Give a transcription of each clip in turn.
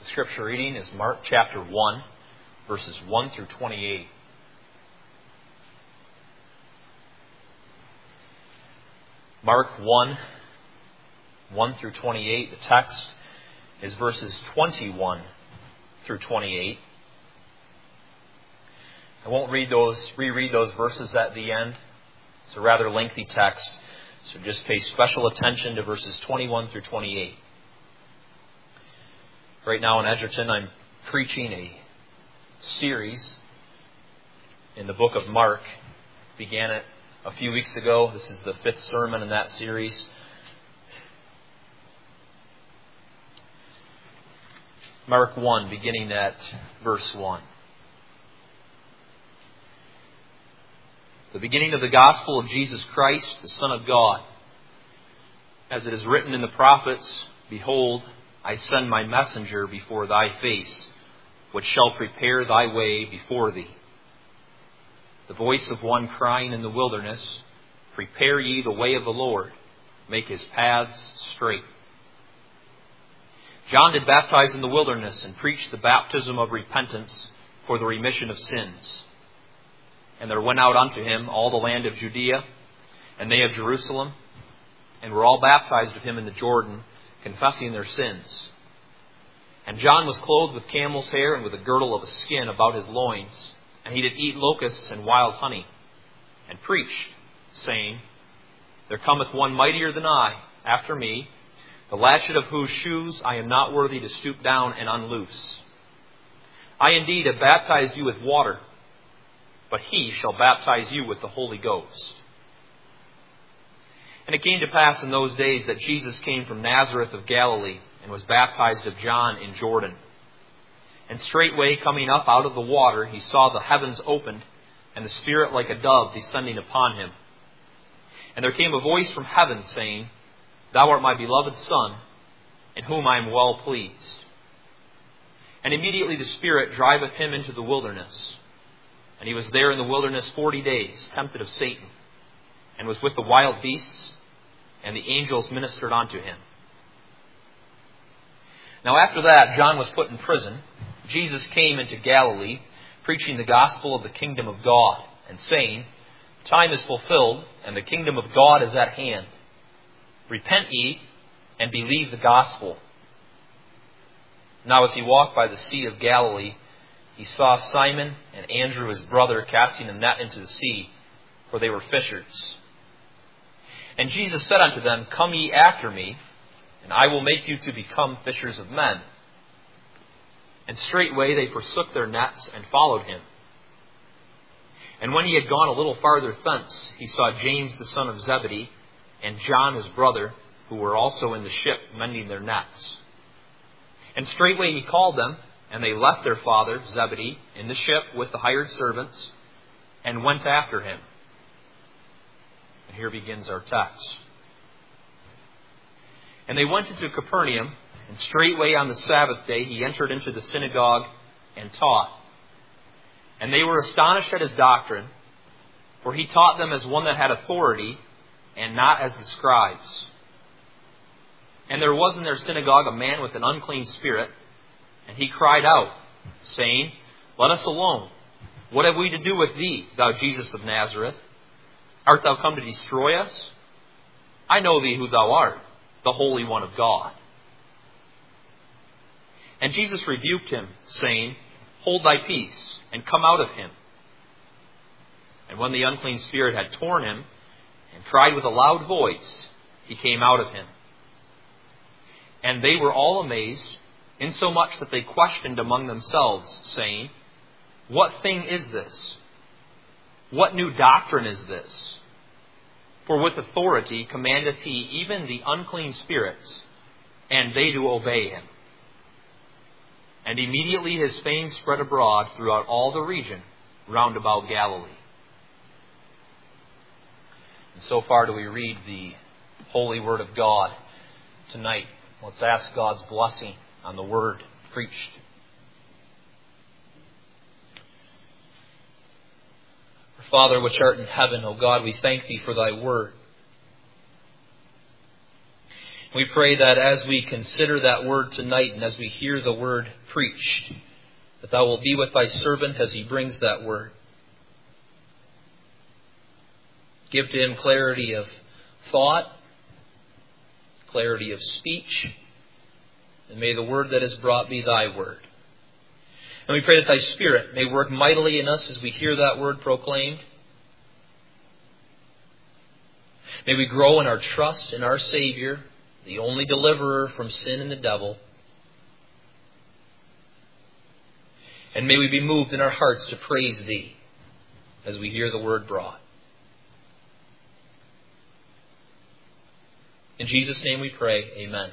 The scripture reading is Mark chapter 1, verses 1 through 28. Mark 1, 1 through 28. The text is verses 21 through 28. I won't reread those verses at the end. It's a rather lengthy text, so just pay special attention to verses 21 through 28. Right now in Edgerton, I'm preaching a series in the book of Mark. Began it a few weeks ago. This is the 5th sermon in that series. Mark 1, beginning at verse 1. The beginning of the gospel of Jesus Christ, the Son of God. As it is written in the prophets, Behold, I send my messenger before thy face, which shall prepare thy way before thee. The voice of one crying in the wilderness, Prepare ye the way of the Lord, make his paths straight. John did baptize in the wilderness and preach the baptism of repentance for the remission of sins. And there went out unto him all the land of Judea, and they of Jerusalem, and were all baptized of him in the Jordan, confessing their sins. And John was clothed with camel's hair and with a girdle of a skin about his loins, and he did eat locusts and wild honey, and preached, saying, There cometh one mightier than I after me, the latchet of whose shoes I am not worthy to stoop down and unloose. I indeed have baptized you with water, but he shall baptize you with the Holy Ghost. And it came to pass in those days that Jesus came from Nazareth of Galilee, and was baptized of John in Jordan. And straightway coming up out of the water, he saw the heavens opened, and the Spirit like a dove descending upon him. And there came a voice from heaven, saying, Thou art my beloved Son, in whom I am well pleased. And immediately the Spirit driveth him into the wilderness. And he was there in the wilderness 40 days, tempted of Satan, and was with the wild beasts, and the angels ministered unto him. Now after that, John was put in prison. Jesus came into Galilee, preaching the gospel of the kingdom of God, and saying, Time is fulfilled, and the kingdom of God is at hand. Repent ye, and believe the gospel. Now as he walked by the sea of Galilee, he saw Simon and Andrew his brother casting a net into the sea, for they were fishers. And Jesus said unto them, Come ye after me, and I will make you to become fishers of men. And straightway they forsook their nets and followed him. And when he had gone a little farther thence, he saw James the son of Zebedee, and John his brother, who were also in the ship mending their nets. And straightway he called them, and they left their father Zebedee in the ship with the hired servants, and went after him. And here begins our text. And they went into Capernaum, and straightway on the Sabbath day he entered into the synagogue and taught. And they were astonished at his doctrine, for he taught them as one that had authority, and not as the scribes. And there was in their synagogue a man with an unclean spirit, and he cried out, saying, Let us alone. What have we to do with thee, thou Jesus of Nazareth? Art thou come to destroy us? I know thee who thou art, the Holy One of God. And Jesus rebuked him, saying, Hold thy peace, and come out of him. And when the unclean spirit had torn him, and cried with a loud voice, he came out of him. And they were all amazed, insomuch that they questioned among themselves, saying, What thing is this? What new doctrine is this? For with authority commandeth he even the unclean spirits, and they do obey him. And immediately his fame spread abroad throughout all the region round about Galilee. And so far do we read the holy word of God tonight. Let's ask God's blessing on the word preached. Father, which art in heaven, O God, we thank thee for thy word. We pray that as we consider that word tonight and as we hear the word preached, that thou wilt be with thy servant as he brings that word. Give to him clarity of thought, clarity of speech, and may the word that is brought be thy word. And we pray that thy Spirit may work mightily in us as we hear that word proclaimed. May we grow in our trust in our Savior, the only deliverer from sin and the devil. And may we be moved in our hearts to praise thee as we hear the word brought. In Jesus' name we pray, amen.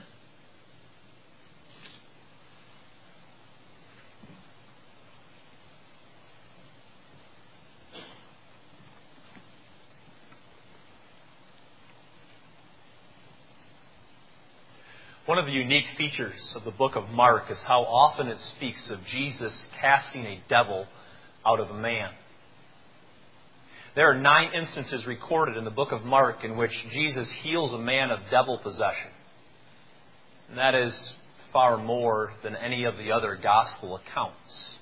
One of the unique features of the book of Mark is how often it speaks of Jesus casting a devil out of a man. There are 9 instances recorded in the book of Mark in which Jesus heals a man of devil possession. And that is far more than any of the other gospel accounts.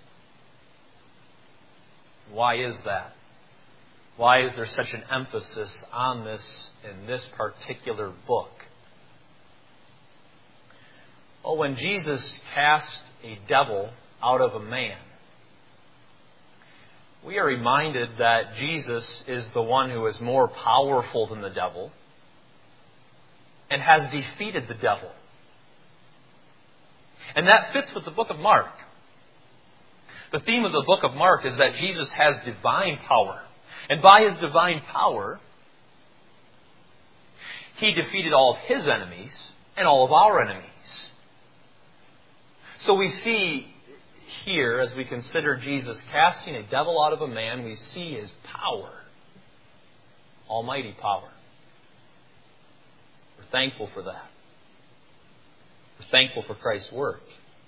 Why is that? Why is there such an emphasis on this in this particular book? Well, when Jesus cast a devil out of a man, we are reminded that Jesus is the one who is more powerful than the devil and has defeated the devil. And that fits with the book of Mark. The theme of the book of Mark is that Jesus has divine power. And by his divine power, he defeated all of his enemies and all of our enemies. So we see here, as we consider Jesus casting a devil out of a man, we see his power. Almighty power. We're thankful for that. We're thankful for Christ's work.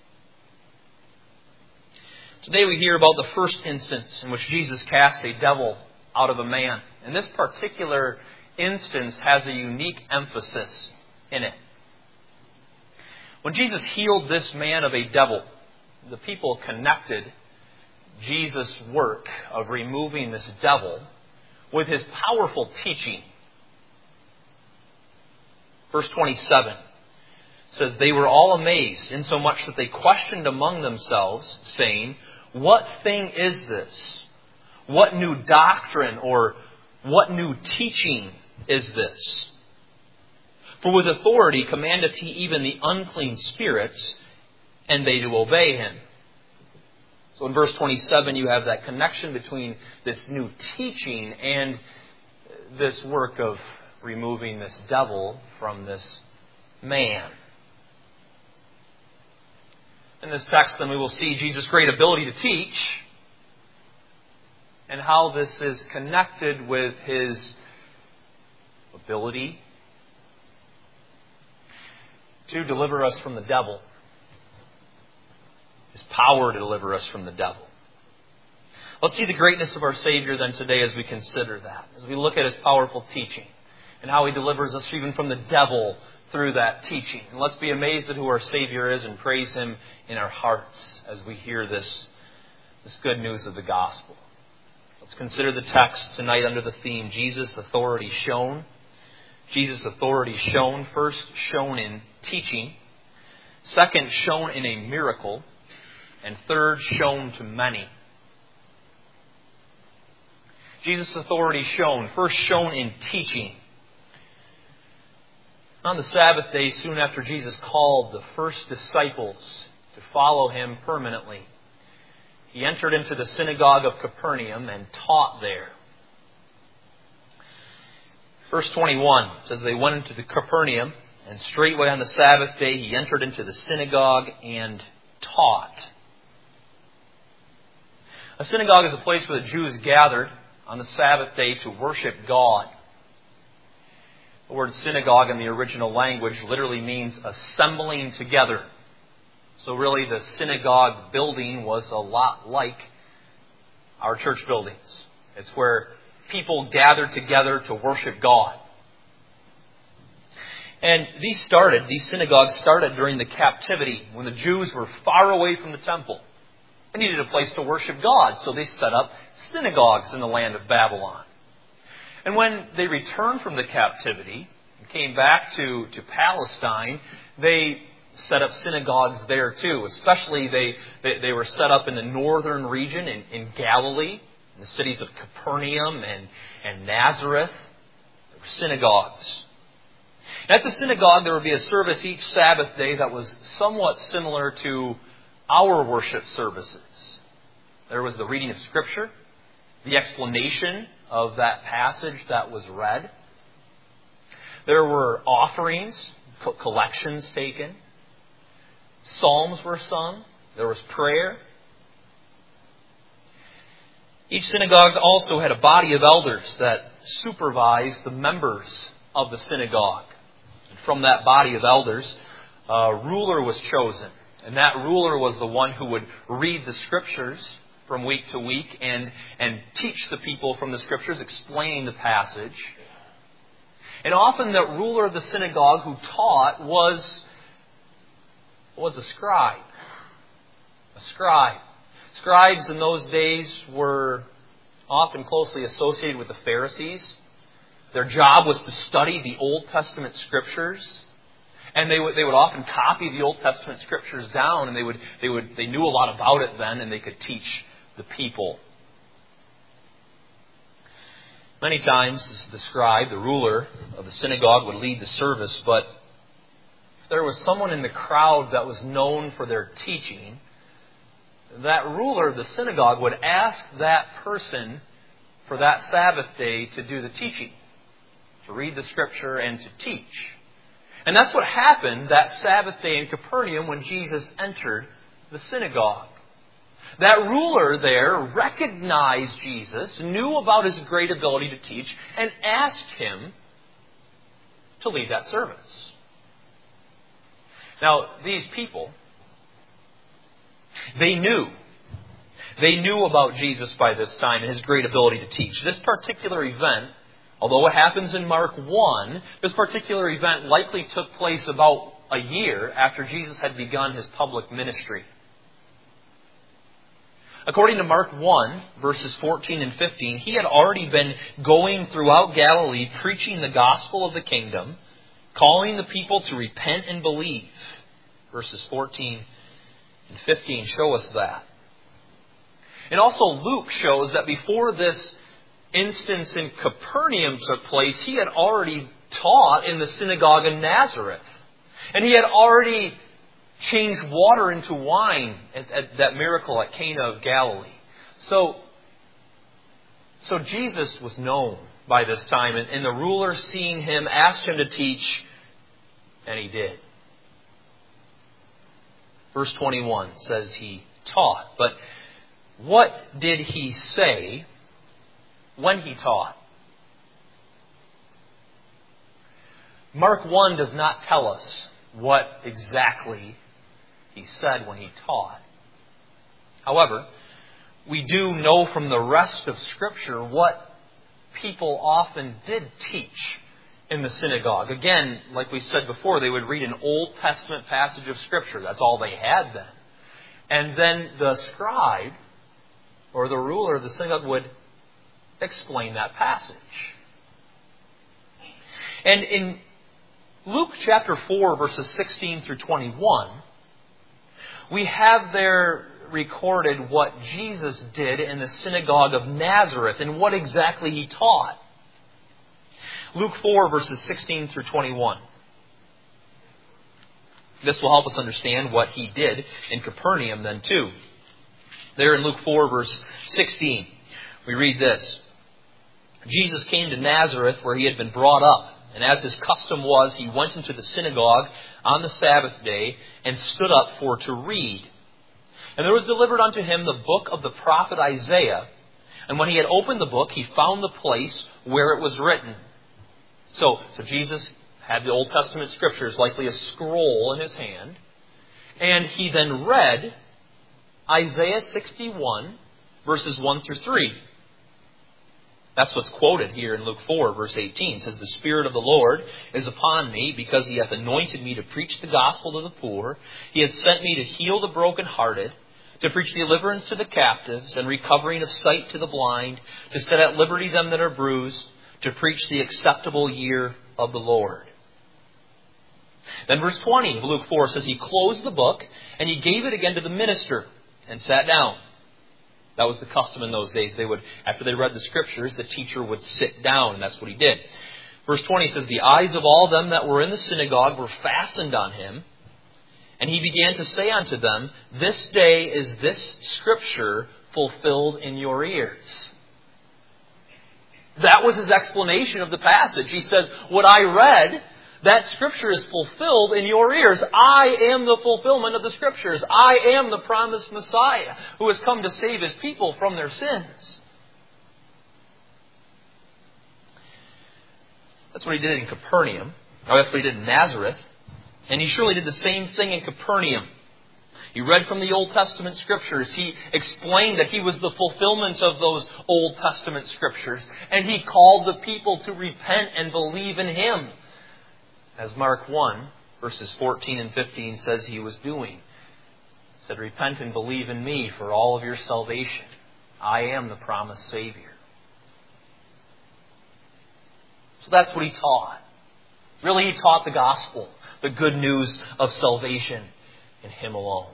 Today we hear about the first instance in which Jesus cast a devil out of a man. And this particular instance has a unique emphasis in it. When Jesus healed this man of a devil, the people connected Jesus' work of removing this devil with his powerful teaching. Verse 27 says, "They were all amazed, insomuch that they questioned among themselves, saying, 'What thing is this? What new doctrine or what new teaching is this? For with authority commandeth he even the unclean spirits, and they do obey him.'" So in verse 27 you have that connection between this new teaching and this work of removing this devil from this man. In this text then we will see Jesus' great ability to teach and how this is connected with his ability to deliver us from the devil. His power to deliver us from the devil. Let's see the greatness of our Savior then today as we consider that. As we look at his powerful teaching and how he delivers us even from the devil through that teaching. And let's be amazed at who our Savior is and praise him in our hearts as we hear this good news of the gospel. Let's consider the text tonight under the theme, Jesus' authority shown. Jesus' authority shown. First, shown in teaching. Second, shown in a miracle. And third, shown to many. Jesus' authority shown. First, shown in teaching. On the Sabbath day, soon after Jesus called the first disciples to follow him permanently, he entered into the synagogue of Capernaum and taught there. Verse 21 says, "They went into the Capernaum, and straightway on the Sabbath day he entered into the synagogue and taught." A synagogue is a place where the Jews gathered on the Sabbath day to worship God. The word synagogue in the original language literally means assembling together. So really the synagogue building was a lot like our church buildings. It's where people gathered together to worship God. And these synagogues started during the captivity when the Jews were far away from the temple. They needed a place to worship God, so they set up synagogues in the land of Babylon. And when they returned from the captivity and came back to Palestine, they set up synagogues there too. Especially they were set up in the northern region in Galilee, in the cities of Capernaum and Nazareth. There were synagogues. At the synagogue, there would be a service each Sabbath day that was somewhat similar to our worship services. There was the reading of Scripture, the explanation of that passage that was read. There were offerings, collections taken. Psalms were sung. There was prayer. Each synagogue also had a body of elders that supervised the members of the synagogue. And from that body of elders, a ruler was chosen. And that ruler was the one who would read the Scriptures from week to week and teach the people from the Scriptures, explain the passage. And often the ruler of the synagogue who taught was a scribe. A scribe. Scribes in those days were often closely associated with the Pharisees. Their job was to study the Old Testament Scriptures. And they would often copy the Old Testament Scriptures down, and they knew a lot about it then, and they could teach the people. Many times, the scribe, the ruler of the synagogue, would lead the service, but if there was someone in the crowd that was known for their teaching, that ruler of the synagogue would ask that person for that Sabbath day to do the teaching, to read the Scripture and to teach. And that's what happened that Sabbath day in Capernaum when Jesus entered the synagogue. That ruler there recognized Jesus, knew about his great ability to teach, and asked him to lead that service. Now, these people, they knew about Jesus by this time and his great ability to teach. This particular event, although it happens in Mark 1, this particular event likely took place about a year after Jesus had begun his public ministry. According to Mark 1, verses 14 and 15, he had already been going throughout Galilee preaching the gospel of the kingdom, calling the people to repent and believe. Verses 14 and 15 show us that. And also Luke shows that before this instance in Capernaum took place, he had already taught in the synagogue in Nazareth. And he had already changed water into wine at that miracle at Cana of Galilee. So Jesus was known by this time, and the ruler, seeing him, asked him to teach, and he did. Verse 21 says he taught. But what did he say when he taught? Mark 1 does not tell us what exactly he said when he taught. However, we do know from the rest of Scripture what people often did teach in the synagogue. Again, like we said before, they would read an Old Testament passage of Scripture. That's all they had then. And then the scribe, or the ruler of the synagogue, would explain that passage. And in Luke chapter 4, verses 16 through 21, we have there recorded what Jesus did in the synagogue of Nazareth and what exactly he taught. Luke 4, verses 16 through 21. This will help us understand what he did in Capernaum then too. There in Luke 4, verse 16, we read this. Jesus came to Nazareth where he had been brought up. And as his custom was, he went into the synagogue on the Sabbath day and stood up for to read. And there was delivered unto him the book of the prophet Isaiah. And when he had opened the book, he found the place where it was written. So Jesus had the Old Testament Scriptures, likely a scroll in his hand. And he then read Isaiah 61, verses 1 through 3. That's what's quoted here in Luke 4, verse 18. It says, "The Spirit of the Lord is upon me, because He hath anointed me to preach the gospel to the poor. He hath sent me to heal the brokenhearted, to preach deliverance to the captives, and recovering of sight to the blind, to set at liberty them that are bruised, to preach the acceptable year of the Lord." Then verse 20 of Luke 4 says, "He closed the book, and He gave it again to the minister, and sat down." That was the custom in those days. They would, after they read the Scriptures, the teacher would sit down, and that's what he did. Verse 20 says, "The eyes of all them that were in the synagogue were fastened on Him, and He began to say unto them, This day is this Scripture fulfilled in your ears." That was His explanation of the passage. He says, what I read, that Scripture is fulfilled in your ears. I am the fulfillment of the Scriptures. I am the promised Messiah who has come to save His people from their sins. That's what He did in Capernaum. Or that's what He did in Nazareth. And He surely did the same thing in Capernaum. He read from the Old Testament Scriptures. He explained that He was the fulfillment of those Old Testament Scriptures. And He called the people to repent and believe in Him, as Mark 1, verses 14 and 15 says He was doing. He said, "Repent and believe in me for all of your salvation. I am the promised Savior." So that's what He taught. Really, He taught the gospel, the good news of salvation in Him alone.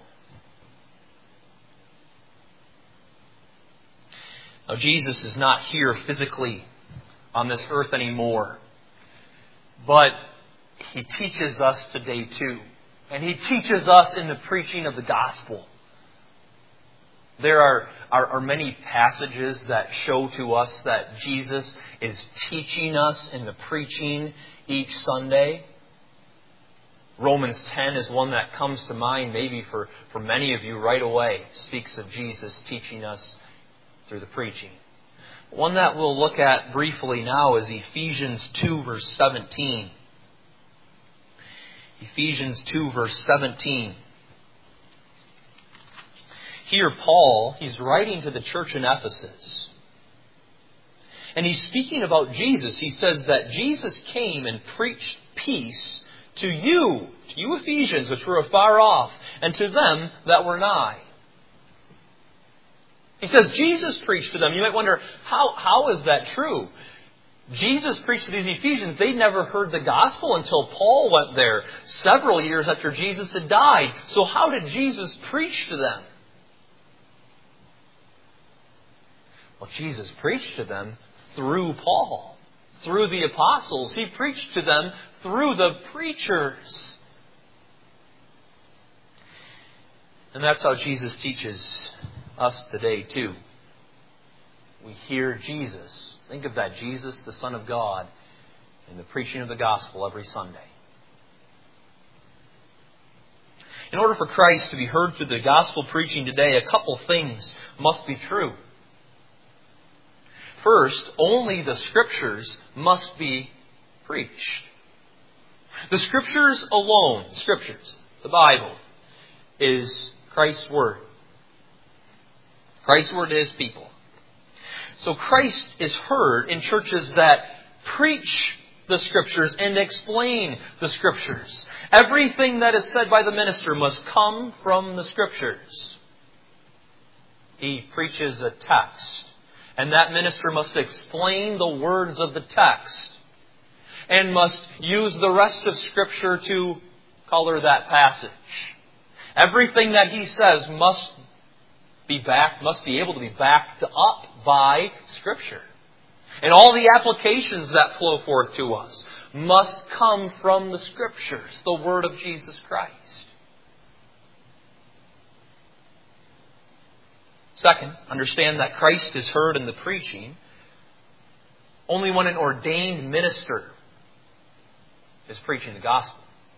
Now, Jesus is not here physically on this earth anymore, but He teaches us today too. And He teaches us in the preaching of the gospel. There are many passages that show to us that Jesus is teaching us in the preaching each Sunday. Romans 10 is one that comes to mind maybe for many of you right away. It speaks of Jesus teaching us through the preaching. One that we'll look at briefly now is Ephesians 2, verse 17. Ephesians 2, verse 17. Here Paul, he's writing to the church in Ephesus. And he's speaking about Jesus. He says that Jesus came and preached peace to you Ephesians, which were afar off, and to them that were nigh. He says Jesus preached to them. You might wonder, how is that true? Jesus preached to these Ephesians. They'd never heard the gospel until Paul went there several years after Jesus had died. So how did Jesus preach to them? Well, Jesus preached to them through Paul, through the apostles. He preached to them through the preachers. And that's how Jesus teaches us today too. We hear Jesus. Think of that, Jesus, the Son of God, in the preaching of the gospel every Sunday. In order for Christ to be heard through the gospel preaching today, a couple things must be true. First, only the Scriptures must be preached. The Scriptures alone, the Bible, is Christ's Word. Christ's Word to His people. So Christ is heard in churches that preach the Scriptures and explain the Scriptures. Everything that is said by the minister must come from the Scriptures. He preaches a text, and that minister must explain the words of the text and must use the rest of Scripture to color that passage. Everything that he says must be able to be backed up by Scripture. And all the applications that flow forth to us must come from the Scriptures, the Word of Jesus Christ. Second, understand that Christ is heard in the preaching only when an ordained minister is preaching the gospel.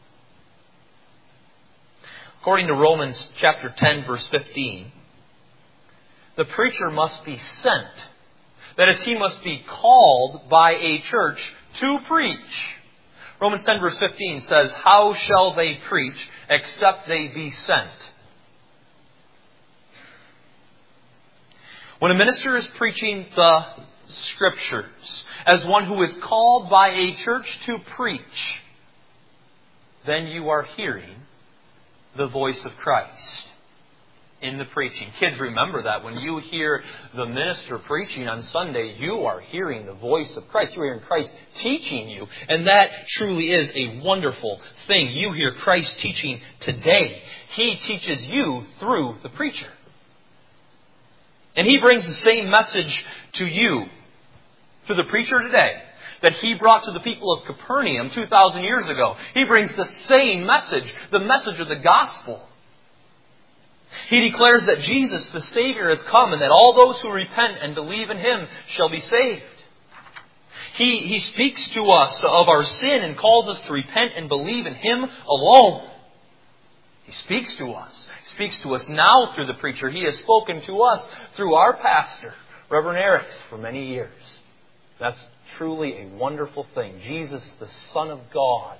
According to Romans chapter 10, verse 15, the preacher must be sent. That is, he must be called by a church to preach. Romans 10, verse 15 says, "How shall they preach except they be sent?" When a minister is preaching the Scriptures, as one who is called by a church to preach, then you are hearing the voice of Christ in the preaching. Kids, remember that. When you hear the minister preaching on Sunday, you are hearing the voice of Christ. You are hearing Christ teaching you. And that truly is a wonderful thing. You hear Christ teaching today. He teaches you through the preacher. And He brings the same message to you, to the preacher today, that He brought to the people of Capernaum 2,000 years ago. He brings the same message, the message of the gospel. He declares that Jesus, the Savior, has come and that all those who repent and believe in Him shall be saved. He speaks to us of our sin and calls us to repent and believe in Him alone. He speaks to us. He speaks to us now through the preacher. He has spoken to us through our pastor, Reverend Eric, for many years. That's truly a wonderful thing. Jesus, the Son of God,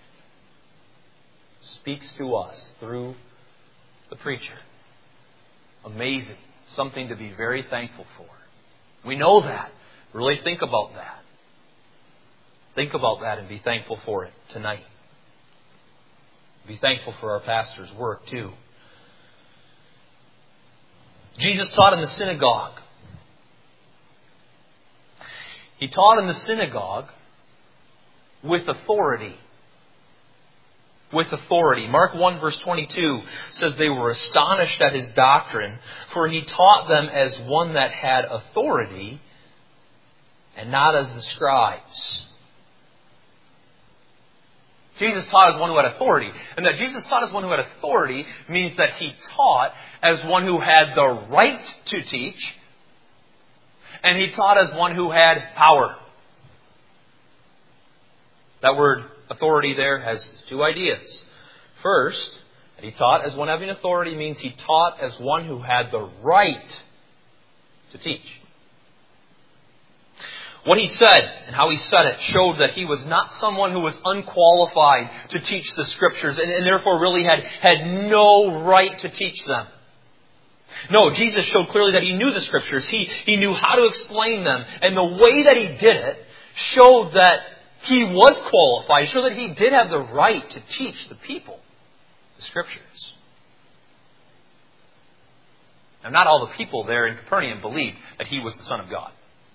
speaks to us through the preacher. Amazing. Something to be very thankful for. We know that. Really think about that. Think about that and be thankful for it tonight. Be thankful for our pastor's work too. Jesus taught in the synagogue. He taught in the synagogue with authority. With authority. Mark 1 verse 22 says they were astonished at His doctrine, for He taught them as one that had authority and not as the scribes. Jesus taught as one who had authority. And that Jesus taught as one who had authority means that He taught as one who had the right to teach, and He taught as one who had power. That word authority there has two ideas. First, He taught as one having authority means He taught as one who had the right to teach. What He said and how He said it showed that He was not someone who was unqualified to teach the Scriptures and therefore really had no right to teach them. No, Jesus showed clearly that He knew the Scriptures. He knew how to explain them. And the way that He did it showed that He was qualified. Showed that He did have the right to teach the people the Scriptures. Now, not all the people there in Capernaum believed that He was the Son of God.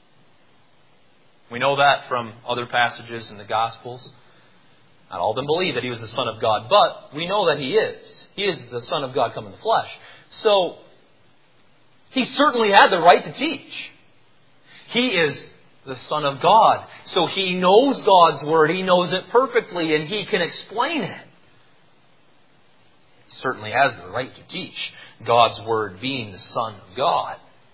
We know that from other passages in the Gospels. Not all of them believe that He was the Son of God, but we know that He is. He is the Son of God come in the flesh. So, He certainly had the right to teach. He is the Son of God. So He knows God's Word. He knows it perfectly and He can explain it. He certainly has the right to teach God's Word, being the Son of God.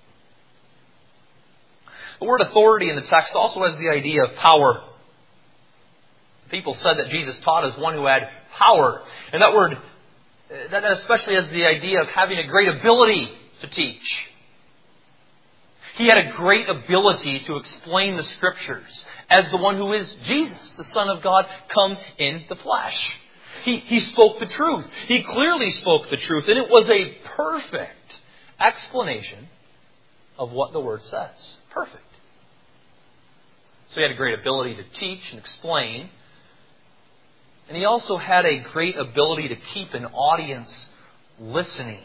The word authority in the text also has the idea of power. People said that Jesus taught as one who had power. And that word, that especially has the idea of having a great ability to teach. He had a great ability to explain the Scriptures as the one who is Jesus, the Son of God, come in the flesh. He spoke the truth. He clearly spoke the truth. And it was a perfect explanation of what the Word says. Perfect. So He had a great ability to teach and explain. And He also had a great ability to keep an audience listening.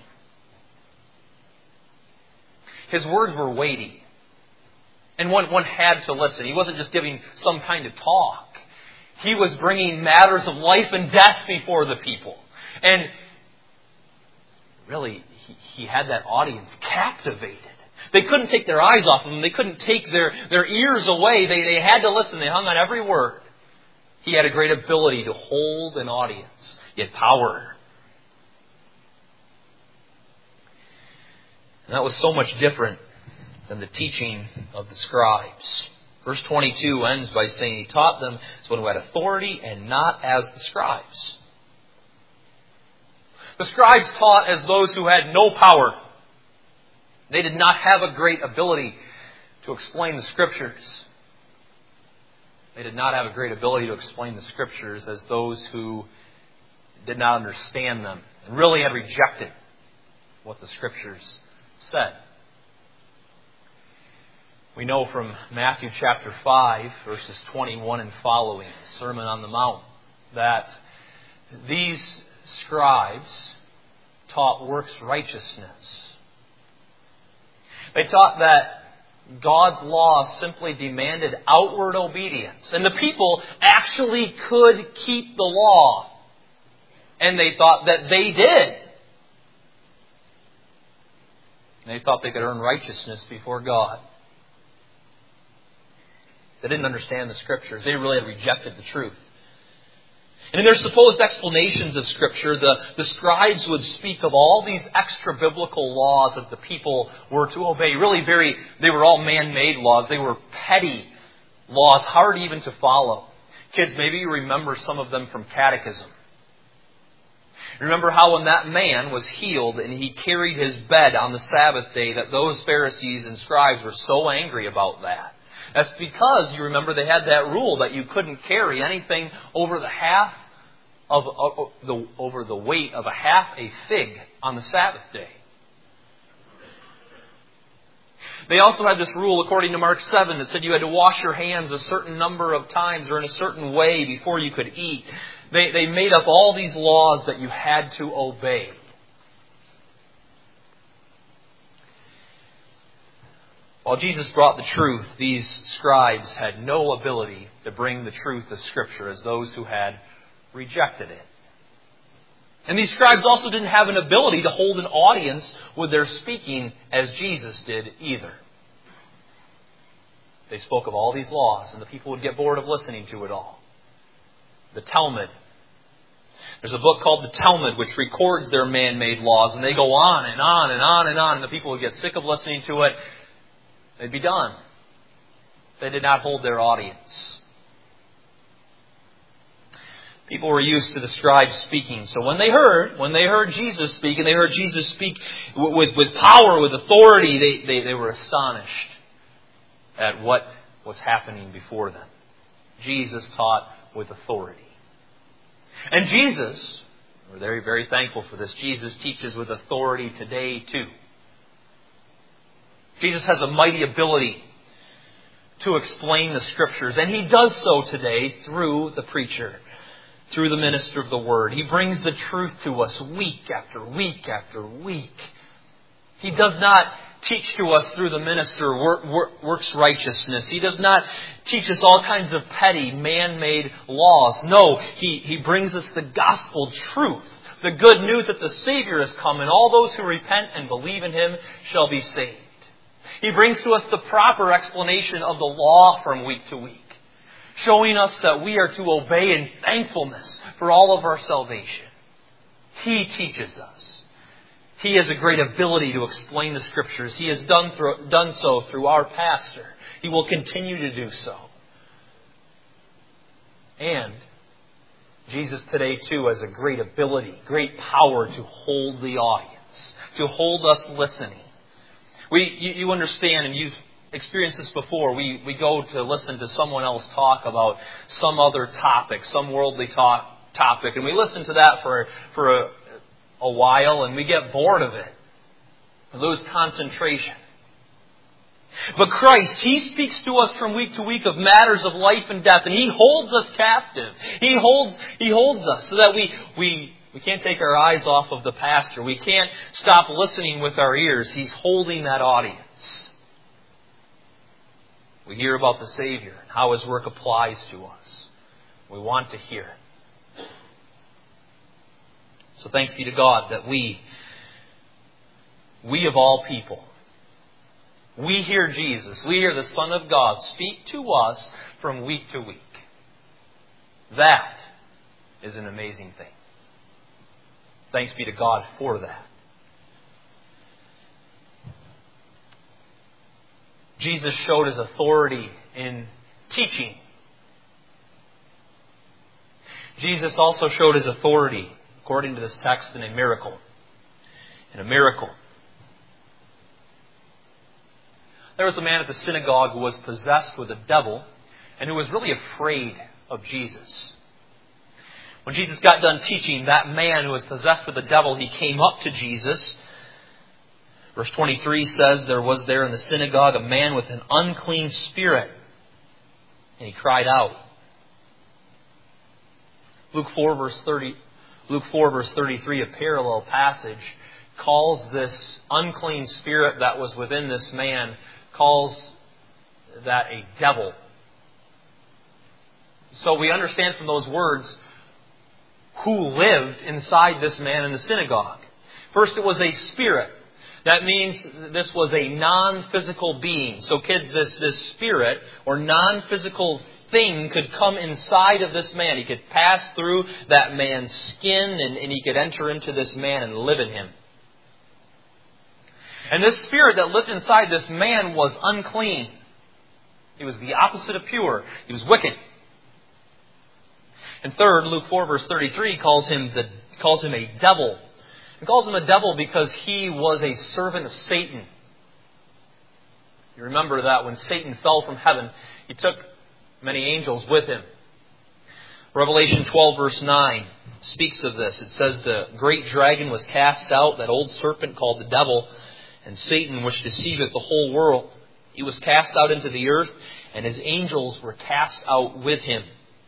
His words were weighty. And one had to listen. He wasn't just giving some kind of talk. He was bringing matters of life and death before the people. And really, he had that audience captivated. They couldn't take their eyes off him. They couldn't take their ears away. They had to listen. They hung on every word. He had a great ability to hold an audience. He had power. And that was so much different than the teaching of the scribes. Verse 22 ends by saying He taught them as one who had authority and not as the scribes. The scribes taught as those who had no power. They did not have a great ability to explain the Scriptures. They did not have a great ability to explain the Scriptures as those who did not understand them and really had rejected what the Scriptures said. We know from Matthew chapter 5, verses 21 and following, the Sermon on the Mount, that these scribes taught works righteousness. They taught that God's law simply demanded outward obedience. And the people actually could keep the law. And they thought that they did. And they thought they could earn righteousness before God. They didn't understand the Scriptures. They really had rejected the truth. And in their supposed explanations of Scripture, the scribes would speak of all these extra-biblical laws that the people were to obey. Really they were all man-made laws. They were petty laws, hard even to follow. Kids, maybe you remember some of them from catechism. Remember how when that man was healed and he carried his bed on the Sabbath day, that those Pharisees and scribes were so angry about that. That's because, you remember, they had that rule that you couldn't carry anything over the weight of a half a fig on the Sabbath day. They also had this rule, according to Mark 7, that said you had to wash your hands a certain number of times or in a certain way before you could eat. They made up all these laws that you had to obey. While Jesus brought the truth, these scribes had no ability to bring the truth of Scripture as those who had rejected it. And these scribes also didn't have an ability to hold an audience with their speaking as Jesus did either. They spoke of all these laws and the people would get bored of listening to it all. The Talmud. There's a book called the Talmud which records their man-made laws, and they go on and on and on and on, and the people would get sick of listening to it. They'd be done. They did not hold their audience. People were used to the scribes speaking. So when they heard Jesus speak, and they heard Jesus speak with power, with authority, they were astonished at what was happening before them. Jesus taught with authority. And Jesus, we're very, very thankful for this, Jesus teaches with authority today too. Jesus has a mighty ability to explain the Scriptures, and He does so today through the preacher, through the minister of the Word. He brings the truth to us week after week after week. He does not teach to us through the minister works righteousness. He does not teach us all kinds of petty man-made laws. No, He brings us the gospel truth, the good news that the Savior has come, and all those who repent and believe in Him shall be saved. He brings to us the proper explanation of the law from week to week, showing us that we are to obey in thankfulness for all of our salvation. He teaches us. He has a great ability to explain the Scriptures. He has done so through our pastor. He will continue to do so. And Jesus today too has a great ability, great power to hold the audience, to hold us listening. You understand, and you've experienced this before, we go to listen to someone else talk about some other topic, some worldly topic, and we listen to that for a while, and we get bored of it. We lose concentration. But Christ, He speaks to us from week to week of matters of life and death, and He holds us captive. He holds us so that we can't take our eyes off of the pastor. We can't stop listening with our ears. He's holding that audience. We hear about the Savior and how His work applies to us. We want to hear it. So thanks be to God that we of all people, we hear Jesus, we hear the Son of God speak to us from week to week. That is an amazing thing. Thanks be to God for that. Jesus showed His authority in teaching. Jesus also showed His authority, according to this text, in a miracle. In a miracle. There was a man at the synagogue who was possessed with a devil and who was really afraid of Jesus. When Jesus got done teaching, that man who was possessed with the devil, he came up to Jesus Verse 23 says, there was there in the synagogue a man with an unclean spirit, and he cried out. Luke 4 verse 33, a parallel passage, calls this unclean spirit that was within this man, calls that a devil. So we understand from those words who lived inside this man in the synagogue. First, it was a spirit. That means this was a non-physical being. So kids, this spirit or non-physical thing could come inside of this man. He could pass through that man's skin and he could enter into this man and live in him. And this spirit that lived inside this man was unclean. He was the opposite of pure. He was wicked. And third, Luke 4 verse 33 calls him a devil. He calls him a devil because he was a servant of Satan. You remember that when Satan fell from heaven, he took many angels with him. Revelation 12 verse 9 speaks of this. It says the great dragon was cast out, that old serpent called the devil, and Satan, which deceiveth the whole world. He was cast out into the earth, and his angels were cast out with him.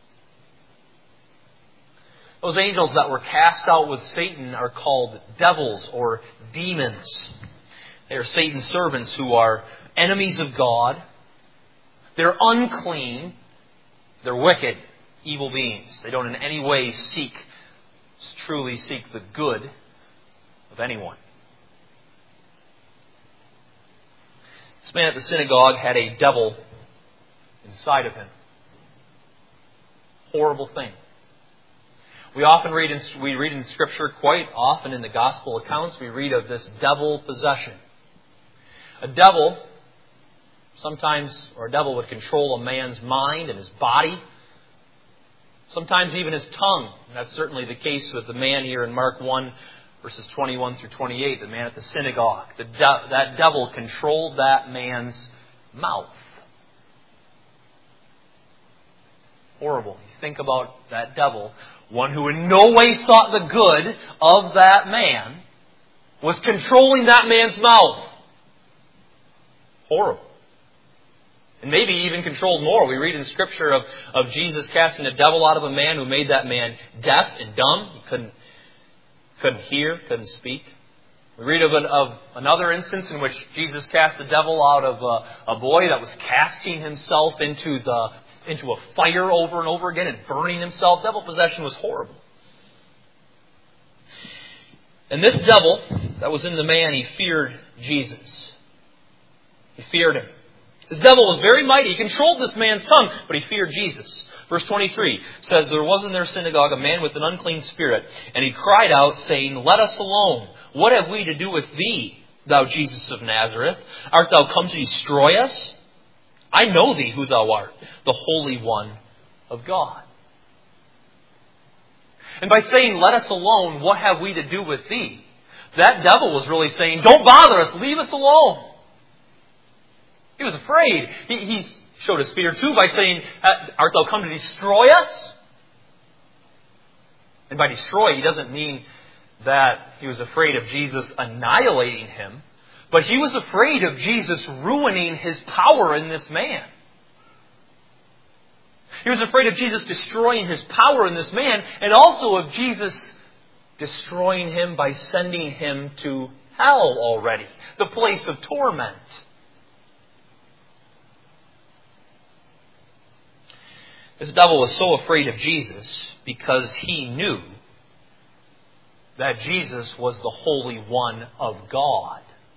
Those angels that were cast out with Satan are called devils or demons. They are Satan's servants who are enemies of God. They're unclean. They're wicked, evil beings. They don't in any way truly seek the good of anyone. This man at the synagogue had a devil inside of him. Horrible thing. We read in Scripture quite often in the Gospel accounts, we read of this devil possession. A devil would control a man's mind and his body. Sometimes even his tongue. And that's certainly the case with the man here in Mark 1, verses 21 through 28, the man at the synagogue. That devil controlled that man's mouth. Horrible. You think about that devil, one who in no way sought the good of that man, was controlling that man's mouth. Horrible. And maybe even controlled more. We read in Scripture of Jesus casting a devil out of a man who made that man deaf and dumb. He couldn't hear, couldn't speak. We read of another instance in which Jesus cast the devil out of a boy that was casting himself into a fire over and over again and burning himself. Devil possession was horrible. And this devil that was in the man, he feared Jesus. He feared him. This devil was very mighty. He controlled this man's tongue, but he feared Jesus. Verse 23 says, there was in their synagogue a man with an unclean spirit, and he cried out, saying, let us alone. What have we to do with thee, thou Jesus of Nazareth? Art thou come to destroy us? I know thee who thou art, the Holy One of God. And by saying, let us alone, what have we to do with thee? That devil was really saying, don't bother us, leave us alone. He was afraid. He showed his fear too by saying, art thou come to destroy us? And by destroy, he doesn't mean that he was afraid of Jesus annihilating him, but he was afraid of Jesus ruining his power in this man. He was afraid of Jesus destroying his power in this man, and also of Jesus destroying him by sending him to hell already, the place of torment. This devil was so afraid of Jesus because he knew that Jesus was the Holy One of God.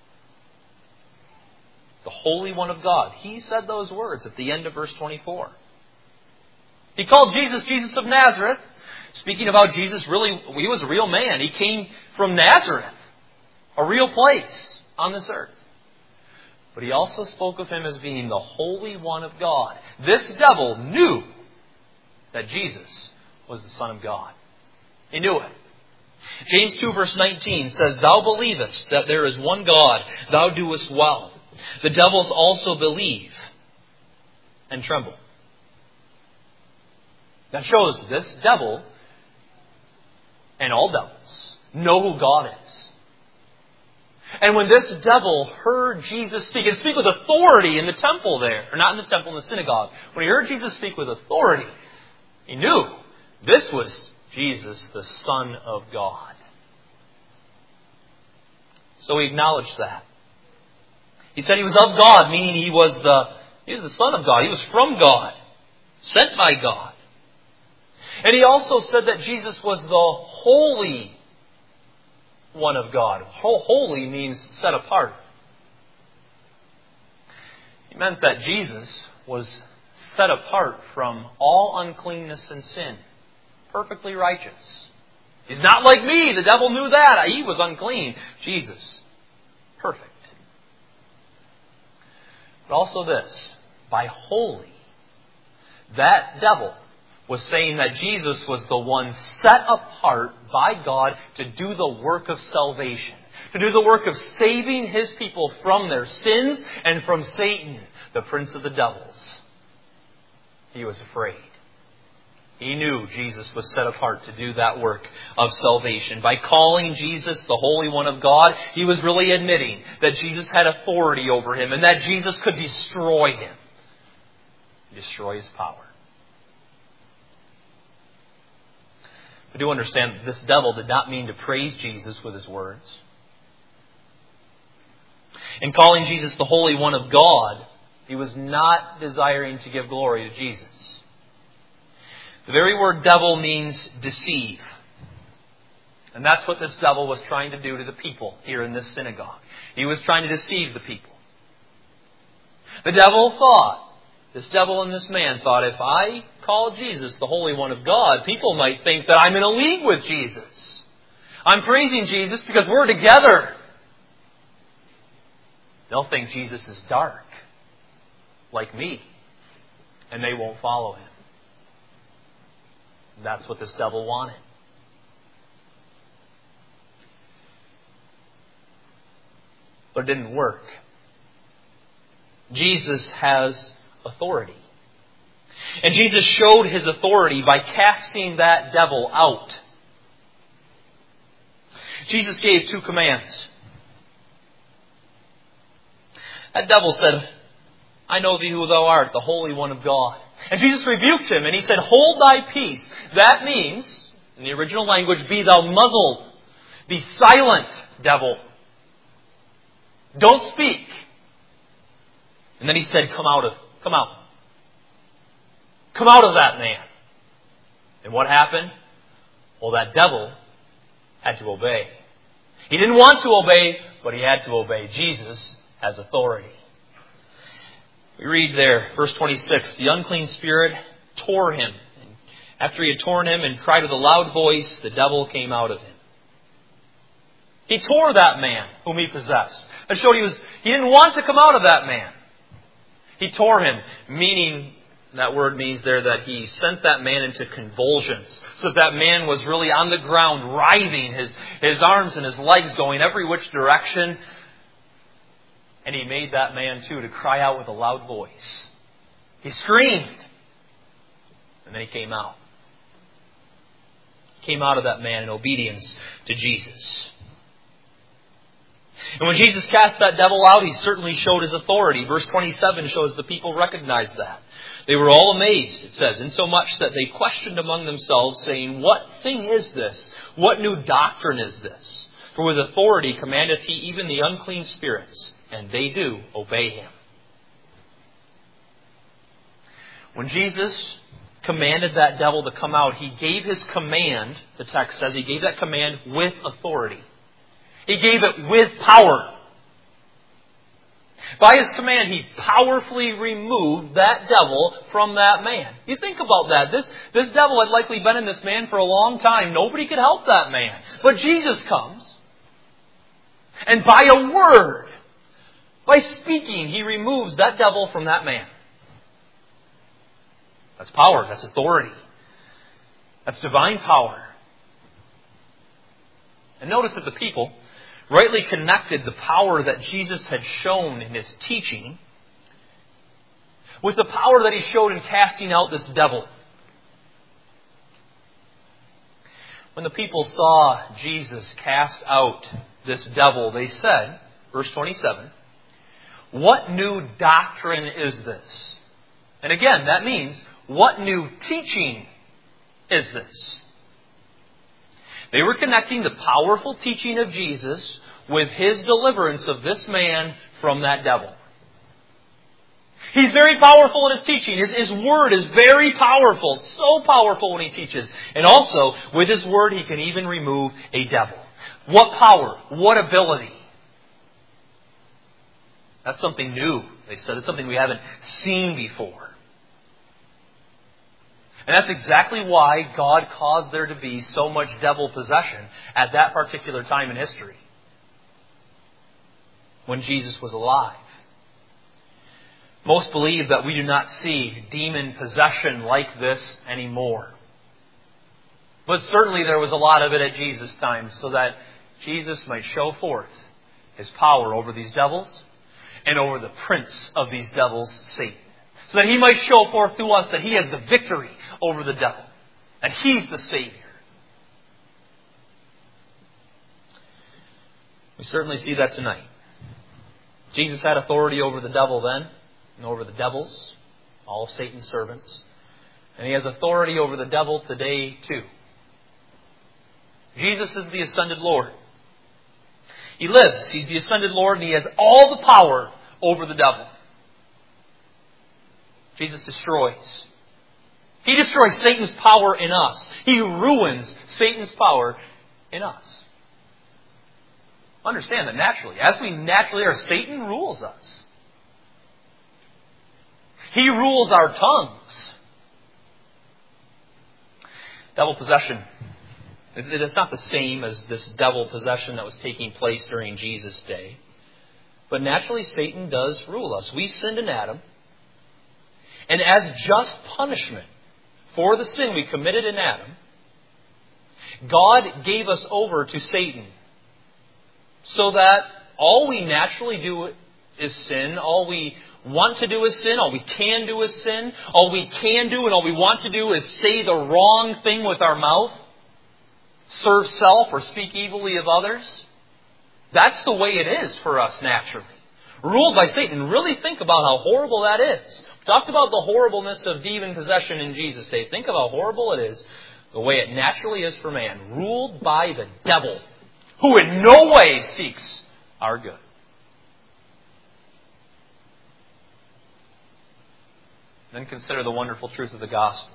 The Holy One of God. He said those words at the end of verse 24. He called Jesus, Jesus of Nazareth. Speaking about Jesus, really, he was a real man. He came from Nazareth, a real place on this earth. But he also spoke of him as being the Holy One of God. This devil knew that Jesus was the Son of God. He knew it. James 2 verse 19 says, thou believest that there is one God, thou doest well. The devils also believe and tremble. That shows this devil and all devils know who God is. And when this devil heard Jesus speak, and speak with authority in the temple there, or not in the temple, in the synagogue, when he heard Jesus speak with authority, he knew this was Jesus, the Son of God. So he acknowledged that. He said he was of God, meaning he was the Son of God. He was from God, sent by God. And he also said that Jesus was the Holy One of God. Holy means set apart. He meant that Jesus was set apart from all uncleanness and sin. Perfectly righteous. He's not like me. The devil knew that. He was unclean. Jesus, perfect. But also this, by holy, that devil was saying that Jesus was the one set apart by God to do the work of salvation, to do the work of saving His people from their sins and from Satan, the prince of the devils. He was afraid. He knew Jesus was set apart to do that work of salvation. By calling Jesus the Holy One of God, he was really admitting that Jesus had authority over him and that Jesus could destroy him, destroy his power. But do understand that this devil did not mean to praise Jesus with his words. In calling Jesus the Holy One of God, he was not desiring to give glory to Jesus. The very word devil means deceive. And that's what this devil was trying to do to the people here in this synagogue. He was trying to deceive the people. The devil thought, this devil and this man thought, if I call Jesus the Holy One of God, people might think that I'm in a league with Jesus. I'm praising Jesus because we're together. They'll think Jesus is dark, like me, and they won't follow him. That's what this devil wanted. But it didn't work. Jesus has authority. And Jesus showed his authority by casting that devil out. Jesus gave 2 commands. That devil said, I know thee who thou art, the Holy One of God. And Jesus rebuked him and he said, hold thy peace. That means, in the original language, be thou muzzled. Be silent, devil. Don't speak. And then he said, come out. Come out of that man. And what happened? Well, that devil had to obey. He didn't want to obey, but he had to obey. Jesus has authority. We read there, verse 26, the unclean spirit tore him. And after he had torn him and cried with a loud voice, the devil came out of him. He tore that man whom he possessed. That showed he didn't want to come out of that man. He tore him, meaning, that word means there that he sent that man into convulsions. So that man was really on the ground, writhing, his arms and his legs going every which direction. And he made that man, too, to cry out with a loud voice. He screamed. And then he came out. He came out of that man in obedience to Jesus. And when Jesus cast that devil out, he certainly showed his authority. Verse 27 shows the people recognized that. They were all amazed, it says, insomuch that they questioned among themselves, saying, what thing is this? What new doctrine is this? For with authority commandeth he even the unclean spirits, and they do obey him. When Jesus commanded that devil to come out, he gave his command, the text says, he gave that command with authority. He gave it with power. By his command, he powerfully removed that devil from that man. You think about that. This devil had likely been in this man for a long time. Nobody could help that man. But Jesus comes, and by a word, by speaking, he removes that devil from that man. That's power. That's authority. That's divine power. And notice that the people rightly connected the power that Jesus had shown in his teaching with the power that he showed in casting out this devil. When the people saw Jesus cast out this devil, they said, verse 27, what new doctrine is this? And again, that means, what new teaching is this? They were connecting the powerful teaching of Jesus with His deliverance of this man from that devil. He's very powerful in His teaching. His Word is very powerful. It's so powerful when He teaches. And also, with His Word, He can even remove a devil. What power? What ability? That's something new, they said. It's something we haven't seen before. And that's exactly why God caused there to be so much devil possession at that particular time in history, when Jesus was alive. Most believe that we do not see demon possession like this anymore. But certainly there was a lot of it at Jesus' time, so that Jesus might show forth His power over these devils and over the prince of these devils, Satan. So that He might show forth to us that He has the victory over the devil. And He's the Savior. We certainly see that tonight. Jesus had authority over the devil then, and over the devils, all of Satan's servants. And He has authority over the devil today too. Jesus is the ascended Lord. He lives. He's the ascended Lord, and He has all the power over the devil. Jesus destroys. He destroys Satan's power in us. He ruins Satan's power in us. Understand that naturally. As we naturally are, Satan rules us. He rules our tongues. Devil possession. It's not the same as this devil possession that was taking place during Jesus' day. But naturally, Satan does rule us. We sinned in Adam. And as just punishment for the sin we committed in Adam, God gave us over to Satan, so that all we naturally do is sin. All we want to do is sin. All we can do is sin. All we can do and all we want to do is say the wrong thing with our mouth, serve self, or speak evilly of others. That's the way it is for us naturally. Ruled by Satan. Really think about how horrible that is. We talked about the horribleness of demon possession in Jesus' day. Think of how horrible it is, the way it naturally is for man. Ruled by the devil, who in no way seeks our good. Then consider the wonderful truth of the gospel.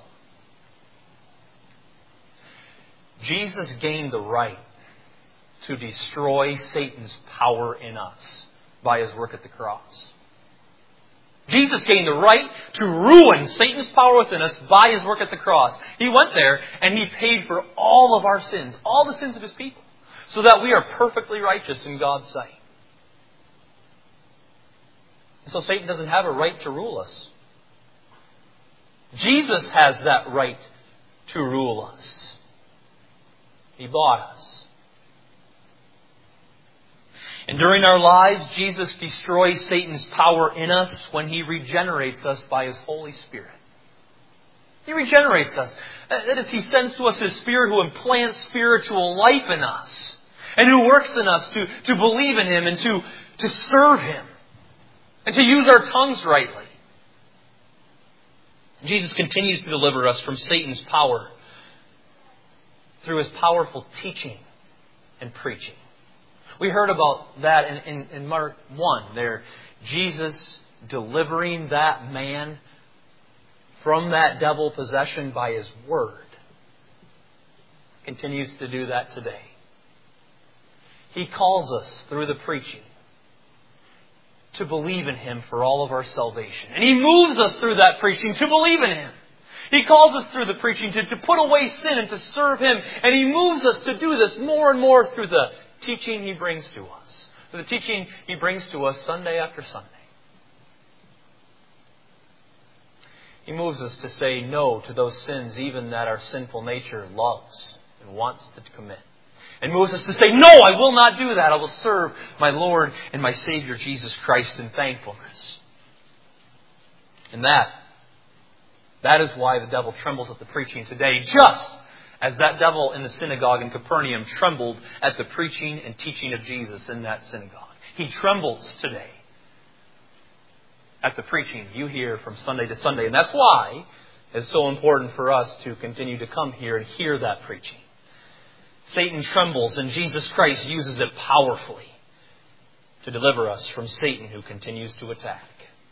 Jesus gained the right to destroy Satan's power in us by His work at the cross. Jesus gained the right to ruin Satan's power within us by His work at the cross. He went there and He paid for all of our sins, all the sins of His people, so that we are perfectly righteous in God's sight. So Satan doesn't have a right to rule us. Jesus has that right to rule us. He bought us. And during our lives, Jesus destroys Satan's power in us when He regenerates us by His Holy Spirit. He regenerates us. That is, He sends to us His Spirit who implants spiritual life in us, and who works in us to believe in Him and to serve Him and to use our tongues rightly. Jesus continues to deliver us from Satan's power through His powerful teaching and preaching. We heard about that in Mark 1 there. Jesus delivering that man from that devil possession by His Word. Continues to do that today. He calls us through the preaching to believe in Him for all of our salvation. And He moves us through that preaching to believe in Him. He calls us through the preaching to put away sin and to serve Him. And He moves us to do this more and more through the teaching He brings to us. Through the teaching He brings to us Sunday after Sunday. He moves us to say no to those sins even that our sinful nature loves and wants to commit. And moves us to say, no, I will not do that. I will serve my Lord and my Savior Jesus Christ in thankfulness. And that is why the devil trembles at the preaching today, just as that devil in the synagogue in Capernaum trembled at the preaching and teaching of Jesus in that synagogue. He trembles today at the preaching you hear from Sunday to Sunday. And that's why it's so important for us to continue to come here and hear that preaching. Satan trembles, and Jesus Christ uses it powerfully to deliver us from Satan, who continues to attack.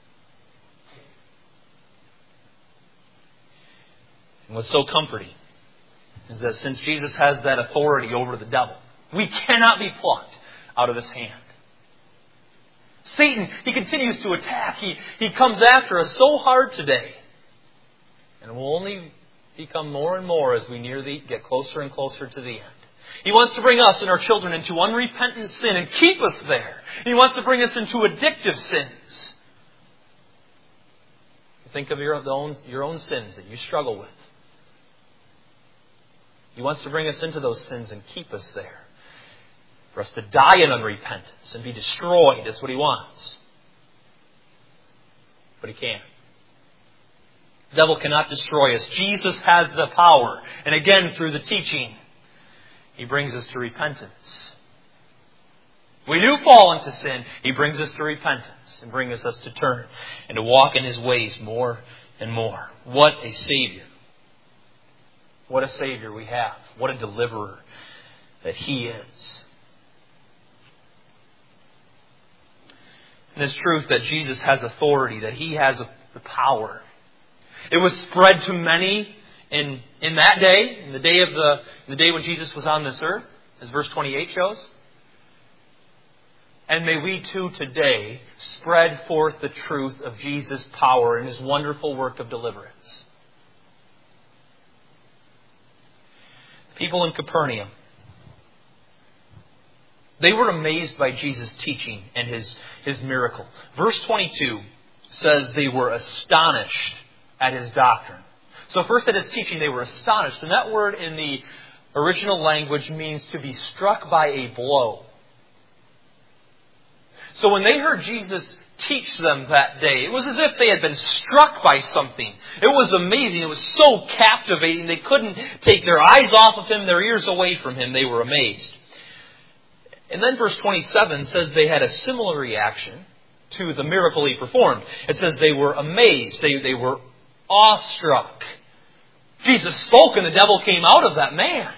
And what's so comforting is that since Jesus has that authority over the devil, we cannot be plucked out of his hand. Satan, he continues to attack. He comes after us so hard today. And it will only become more and more as we get closer and closer to the end. He wants to bring us and our children into unrepentant sin and keep us there. He wants to bring us into addictive sins. Think of your own sins that you struggle with. He wants to bring us into those sins and keep us there. For us to die in unrepentance and be destroyed is what he wants. But he can't. The devil cannot destroy us. Jesus has the power. And again, through the teaching, he brings us to repentance. We do fall into sin. He brings us to repentance and brings us to turn and to walk in his ways more and more. What a Savior. What a Savior we have. What a deliverer that he is. And this truth that Jesus has authority, that he has the power. It was spread to many in that day, in the day when Jesus was on this earth, as verse 28 shows. And may we too today spread forth the truth of Jesus' power and his wonderful work of deliverance. People in Capernaum, they were amazed by Jesus' teaching and his miracle. Verse 22 says they were astonished at his doctrine. So first at his teaching they were astonished. And that word in the original language means to be struck by a blow. So when they heard Jesus teach them that day, it was as if they had been struck by something. It was amazing. It was so captivating. They couldn't take their eyes off of him, their ears away from him. They were amazed. And then verse 27 says they had a similar reaction to the miracle he performed. It says they were amazed. They were awestruck. Jesus spoke and the devil came out of that man.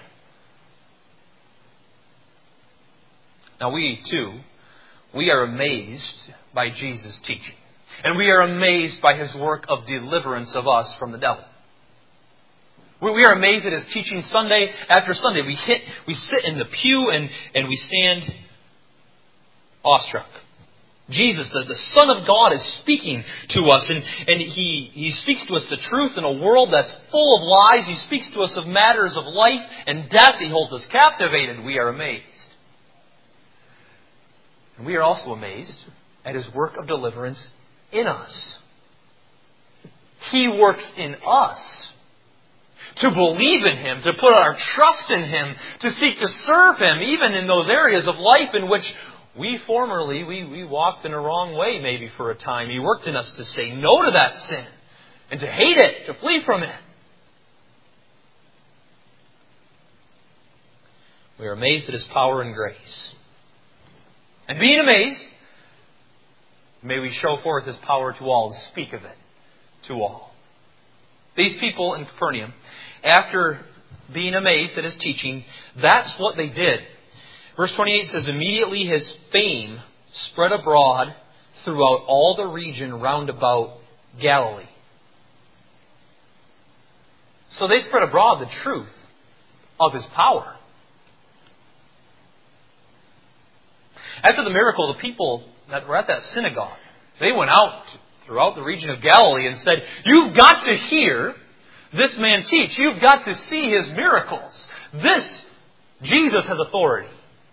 Now we too, we are amazed by Jesus' teaching. And we are amazed by his work of deliverance of us from the devil. We are amazed at his teaching Sunday after Sunday. We sit in the pew and we stand awestruck. Jesus, the Son of God, is speaking to us. And he speaks to us the truth in a world that's full of lies. He speaks to us of matters of life and death. He holds us captivated. We are amazed. And we are also amazed at his work of deliverance in us. He works in us to believe in him, to put our trust in him, to seek to serve him, even in those areas of life in which we formerly walked in a wrong way maybe for a time. He worked in us to say no to that sin and to hate it, to flee from it. We are amazed at his power and grace. And being amazed, may we show forth his power to all and speak of it to all. These people in Capernaum, after being amazed at his teaching, that's what they did. Verse 28 says, immediately his fame spread abroad throughout all the region round about Galilee. So they spread abroad the truth of his power. After the miracle, the people that were at that synagogue, they went out throughout the region of Galilee and said, you've got to hear this man teach. You've got to see his miracles. This Jesus has authority.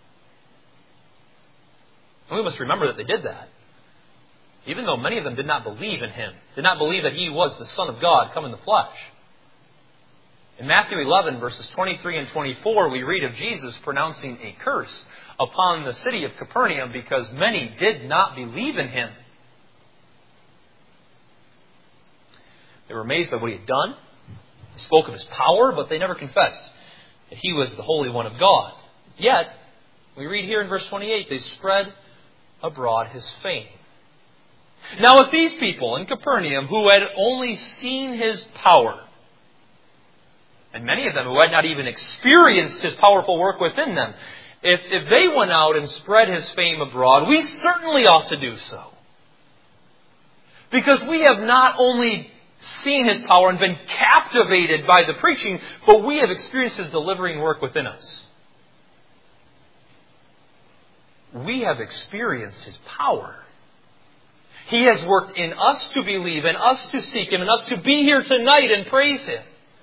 And we must remember that they did that. Even though many of them did not believe in him, did not believe that he was the Son of God come in the flesh. In Matthew 11, verses 23 and 24, we read of Jesus pronouncing a curse upon the city of Capernaum because many did not believe in him. They were amazed by what he had done. He spoke of his power, but they never confessed that he was the Holy One of God. Yet, we read here in verse 28, they spread abroad His fame. Now if these people in Capernaum who had only seen His power, and many of them who had not even experienced His powerful work within them, if they went out and spread His fame abroad, we certainly ought to do so. Because we have not only seen His power and been captivated by the preaching, but we have experienced His delivering work within us. We have experienced His power. He has worked in us to believe, in us to seek Him, in us to be here tonight and praise Him.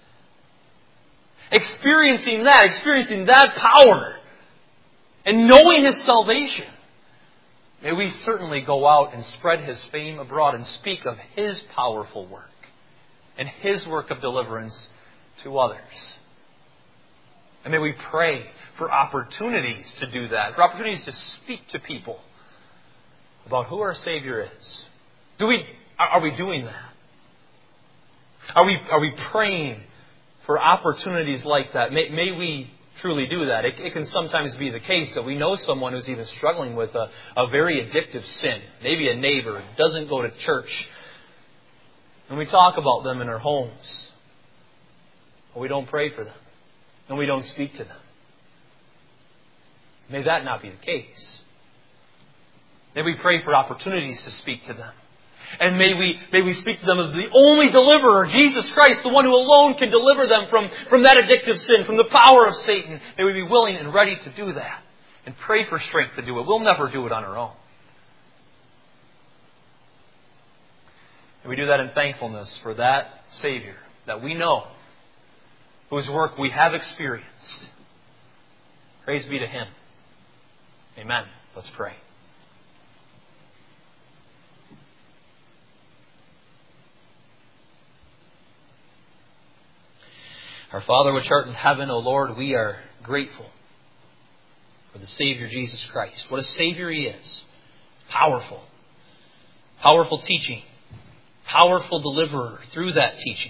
Experiencing that power, and knowing His salvation, may we certainly go out and spread His fame abroad and speak of His powerful work and His work of deliverance to others. And may we pray for opportunities to do that, for opportunities to speak to people about who our Savior is. Are we doing that? Are we praying for opportunities like that? May we truly do that. It can sometimes be the case that we know someone who's even struggling with a very addictive sin. Maybe a neighbor who doesn't go to church. And we talk about them in our homes. But we don't pray for them. And we don't speak to them. May that not be the case. May we pray for opportunities to speak to them. And may we speak to them of the only deliverer, Jesus Christ, the one who alone can deliver them from that addictive sin, from the power of Satan. May we be willing and ready to do that. And pray for strength to do it. We'll never do it on our own. And we do that in thankfulness for that Savior that we know, whose work we have experienced. Praise be to Him. Amen. Let's pray. Our Father which art in heaven, O Lord, we are grateful for the Savior Jesus Christ. What a Savior He is. Powerful. Powerful teaching. Powerful deliverer through that teaching.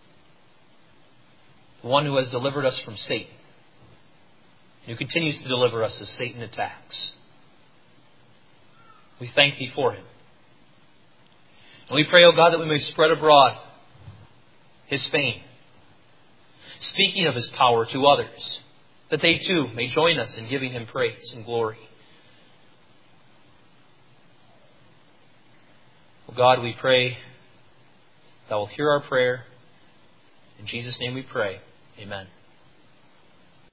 The one who has delivered us from Satan. Who continues to deliver us as Satan attacks. We thank Thee for Him. And we pray, O God, that we may spread abroad His fame, speaking of His power to others, that they too may join us in giving Him praise and glory. O God, we pray Thou wilt hear our prayer. In Jesus' name we pray. Amen.